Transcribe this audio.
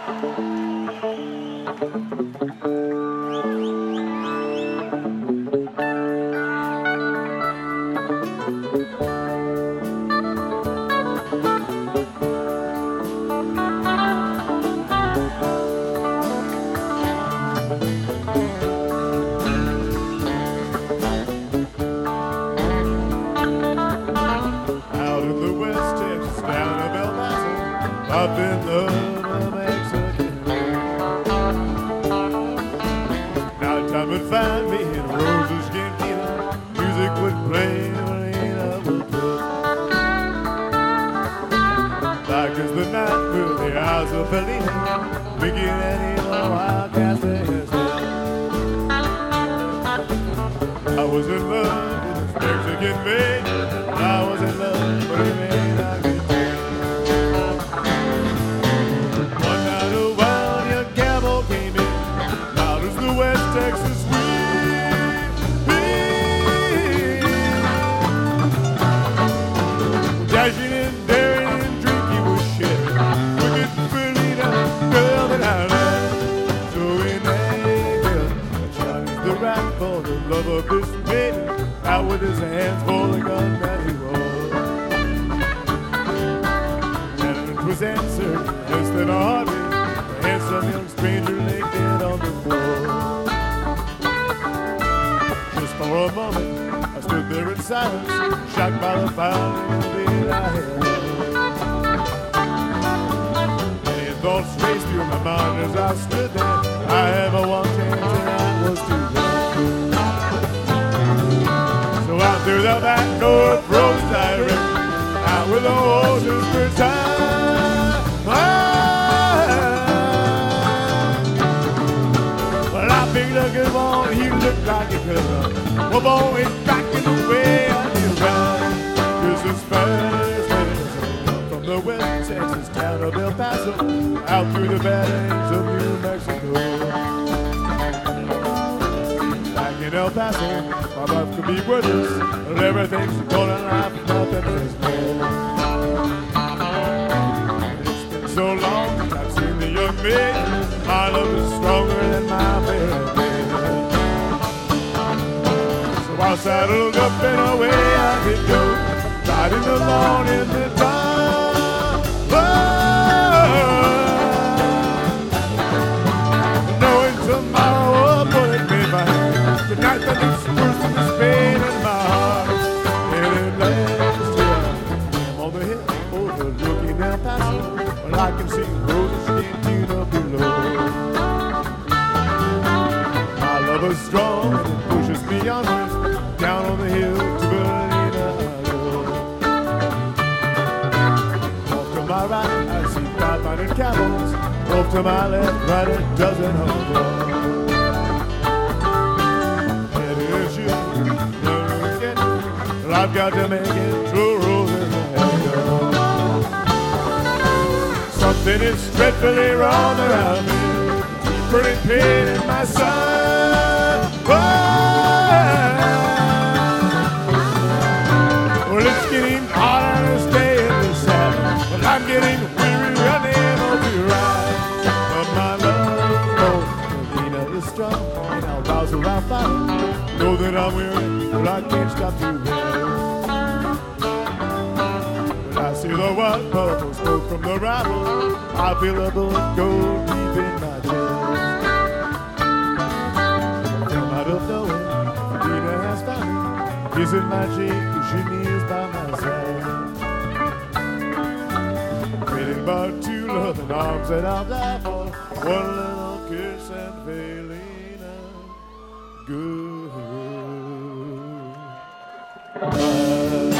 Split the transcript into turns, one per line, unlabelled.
Up in the Mexican. Nighttime would find me in Rosa's cantina. Music would play, Marina would cook. Black as the night with the eyes of Felina, Mickey and Eva Wildcats in his head. I was in love with this Mexican maid. I was in love with a man I could take. West Texas wind. Dashing and daring and drinking was shit. Wicked Felina, girl that I love. So enabled, I challenged the rap for the love of this maiden. Out with his hands for the gun that he wore. And it was answered less than a heartbeat. The handsome young stranger lay dead on the floor. For a moment, I stood there in silence, shocked by the foul beat I had. Many thoughts raced through my mind as I stood there. I had my one chance and I was too late. So out through the back door of Rose Direct, out with the horses for time. Well, I picked a good one, he looked like he could have. Well, boy, it's back in the way I do ride. This is fast from the West Texas town of El Paso, out through the valleys of New Mexico. Back in El Paso, my life could be worthless, but everything's gonna life, nothing is more. It's been so long since I've seen the young maid. My love is stronger than my baby. I saddled up and away I could go, riding along in the dark. Knowing tomorrow a bullet made my hand. Tonight the next person is pain in my heart. And it lasts till I'm on the hill overlooking El Paso. Well, I can see Rosa's cantina below. My love is strong and it pushes me onwards. Down on the hill to Felina I go. Off to my right, I see 500 cowboys. Off to my left, right a dozen homeboys. Headed to shoot, never forget. Well, I've got to make it through Rosa's head. Something is dreadfully wrong around me. Pretty pain in my side. Well, it's getting harder to stay in the saddle. Well, I'm getting weary, unable to ride. But my love for Felina is strong, and I'll rouse her, I'll fight. Know that I'm weary, but I can't stop to rest. When I see the white purple smoke from the rifle, I feel a bullet go deep in my chest. Come out of nowhere, Felina has found me, kissing my cheek. She kneels by my side, waiting but two loving arms that I'll die for. One little kiss and Felina goodbye.